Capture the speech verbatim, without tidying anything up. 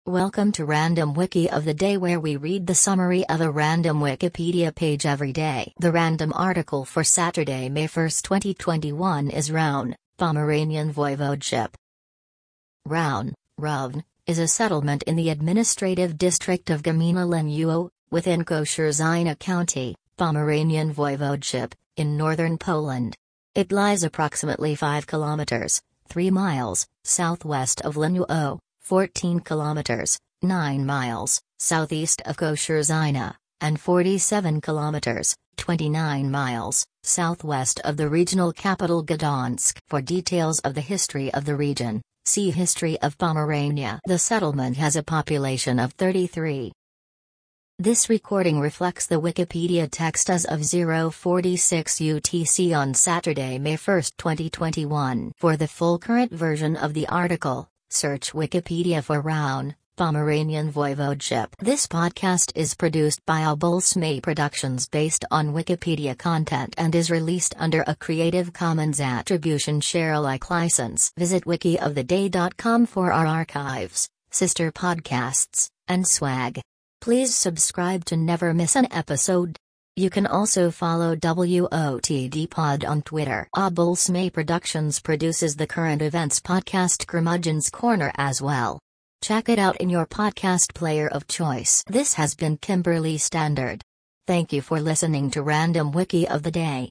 Welcome to Random Wiki of the Day, where we read the summary of a random Wikipedia page every day. The random article for Saturday, May first, twenty twenty-one is Raun, Pomeranian Voivodeship. Raun, Ravn, is a settlement in the administrative district of Gmina Lenuło, within Kościerzyna County, Pomeranian Voivodeship, in northern Poland. It lies approximately five kilometers, three miles, southwest of Lenuło, fourteen kilometers, nine miles, southeast of Kościerzyna, and forty-seven kilometers, twenty-nine miles, southwest of the regional capital Gdansk. For details of the history of the region, see History of Pomerania. The settlement has a population of thirty-three. This recording reflects the Wikipedia text as of zero forty-six U T C on Saturday, May first, twenty twenty-one. For the full current version of the article, search Wikipedia for Raun, Pomeranian Voivodeship. This podcast is produced by Obolsme Productions based on Wikipedia content and is released under a Creative Commons Attribution Share Alike license. Visit wiki of the day dot com for our archives, sister podcasts, and swag. Please subscribe to never miss an episode. You can also follow W O T D Pod on Twitter. Obolsme Productions produces the current events podcast Curmudgeon's Corner as well. Check it out in your podcast player of choice. This has been Kimberly Standard. Thank you for listening to Random Wiki of the Day.